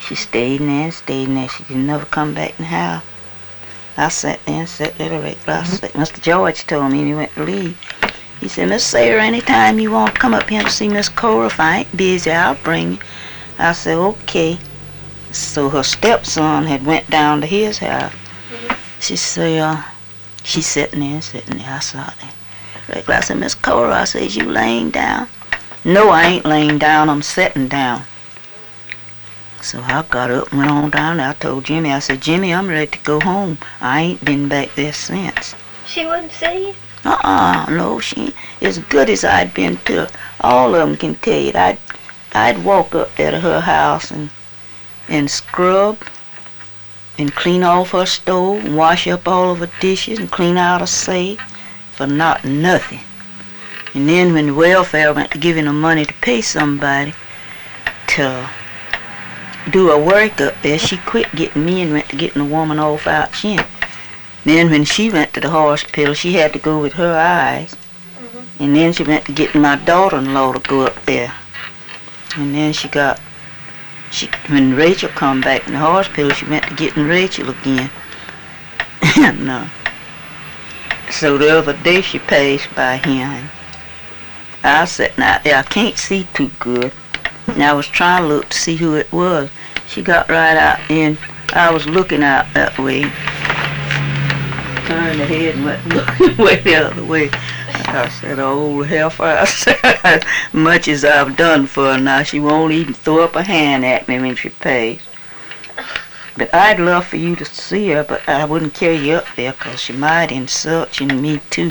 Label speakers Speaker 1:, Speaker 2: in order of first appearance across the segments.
Speaker 1: She stayed in there and stayed in there. She didn't never come back in the house. I sat there and sat there regular. Mr. George told me when he went to leave. He said, Miss Sayre, anytime you want to come up here and see Miss Cora, if I ain't busy, I'll bring you. I said, okay. So her stepson had went down to his house. She said, she's sitting there. I saw there. I said, Miss Cora, I said, you laying down? No, I ain't laying down. I'm sitting down. So I got up and went on down there. I told Jimmy, I said, Jimmy, I'm ready to go home. I ain't been back there since.
Speaker 2: She wouldn't see you?
Speaker 1: No, she ain't. As good as I'd been to her. All of them can tell you. I'd walk up there to her house and scrub and clean off her stove and wash up all of her dishes and clean out her safe for not nothing. And then when the welfare went to giving her money to pay somebody to do her work up there, she quit getting me and went to getting a woman off out chin. Then when she went to the hospital, she had to go with her eyes. And then she went to getting my daughter-in-law to go up there. And then when Rachel come back from the hospital, she went to getting Rachel again. And so the other day she passed by him. And I was sitting out there. I can't see too good. And I was trying to look to see who it was. She got right out and I was looking out that way. Turned her head and went looking way the other way. I said, oh, hellfire. Much as I've done for her now, she won't even throw up a hand at me when she pays. But I'd love for you to see her, but I wouldn't carry you up there because she might insult you and me too.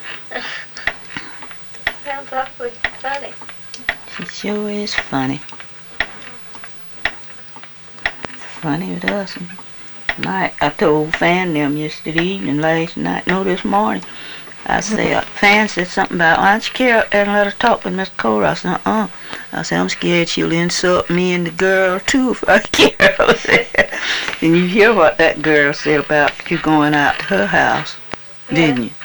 Speaker 2: Sounds awfully funny.
Speaker 1: She sure is funny. Funny with us. I told Fan them yesterday evening, last night, no, this morning. I said, Fan said something about, why don't you carry up there and let her talk with Miss Cora? I said, I said, I'm scared she'll insult me and the girl too if I carry her there. And you hear what that girl said about you going out to her house, didn't you?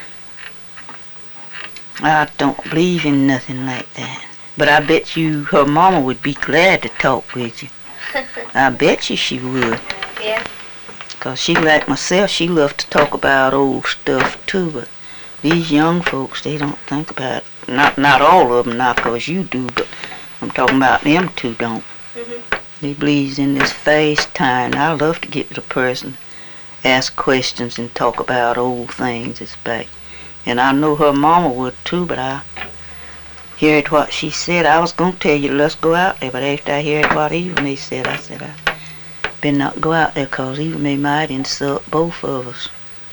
Speaker 1: I don't believe in nothing like that. But I bet you her mama would be glad to talk with you. I bet you she would.
Speaker 2: Yeah.
Speaker 1: Because she, like myself, she loves to talk about old stuff too, but these young folks, they don't think about it. Not all of them, not because you do, but I'm talking about them two don't. They believes in this fast time. I love to get to the person, ask questions and talk about old things that's back. And I know her mama would too, but I heard what she said. I was going to tell you, let's go out there, but after I heard what Eva May said, I said, I better not go out there because Eva May might insult both of us.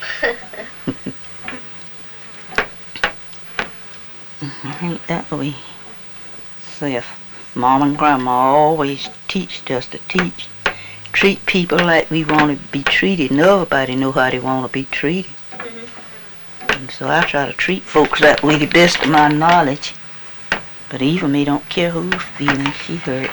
Speaker 1: Ain't that way? So if Mom and Grandma always teached us to treat people like we want to be treated. Nobody know how they want to be treated. And so I try to treat folks that way the best of my knowledge. But Eva May don't care who's feeling. She hurt.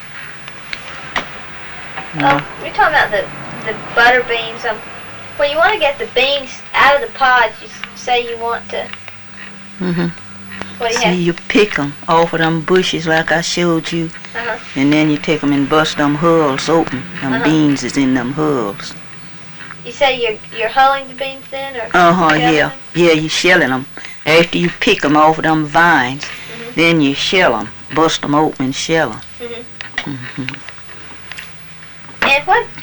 Speaker 2: We're talking about the butter beans. When you want to get the beans out of the pod, you say you want to. What do you have?
Speaker 1: You pick them off of them bushes like I showed you, and then you take them and bust them hulls open. Them beans is in them hulls.
Speaker 2: You say you're hulling the beans then, or?
Speaker 1: Yeah. Yeah, you shelling them. After you pick them off of them vines, then you shell them, bust them open and shell them.
Speaker 2: And